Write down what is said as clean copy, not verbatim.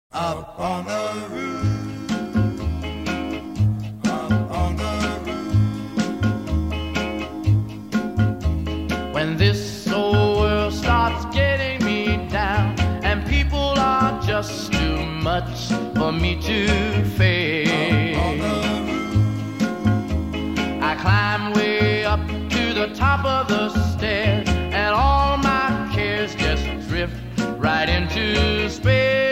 Up on the roof, up on the roof. When this old world starts getting me down and people are just too much for me to face, I climb way up to the top of the stairs and all my cares just drift right into space.